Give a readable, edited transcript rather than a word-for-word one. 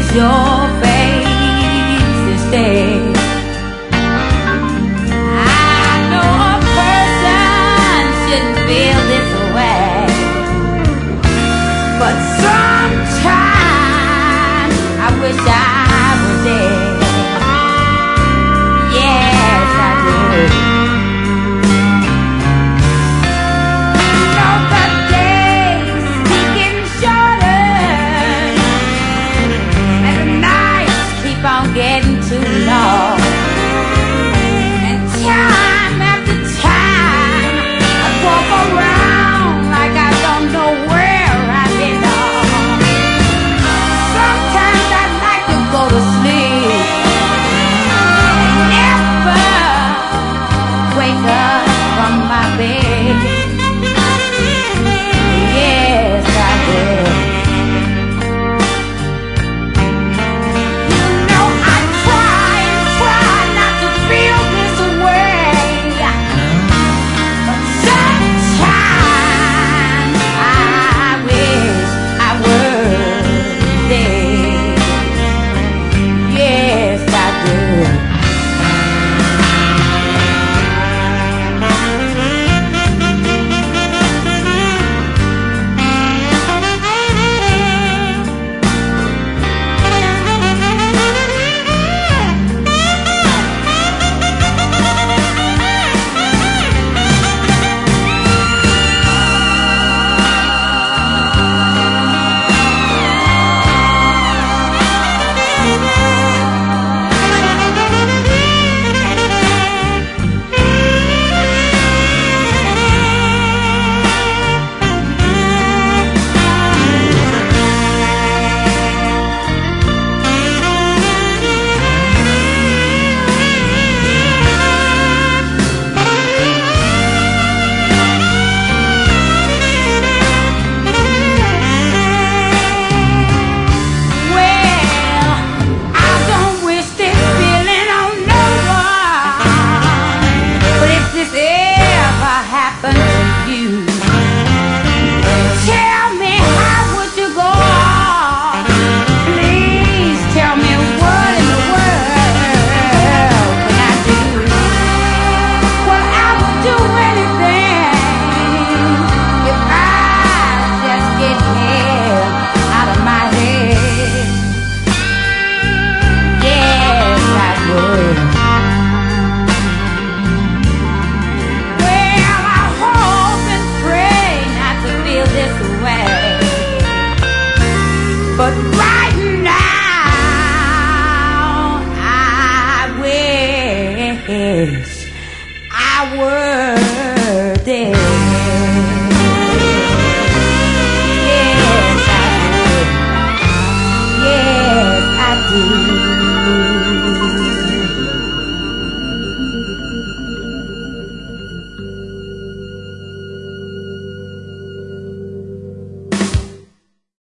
your face instead. I know a person shouldn't feel this way, but sometimes I wish I was dead. Yes, I do. Getting too long, and time after time I walk around like I don't know where I belong. Sometimes I'd like to go to sleep and never wake up from my bed. Yes, I will. But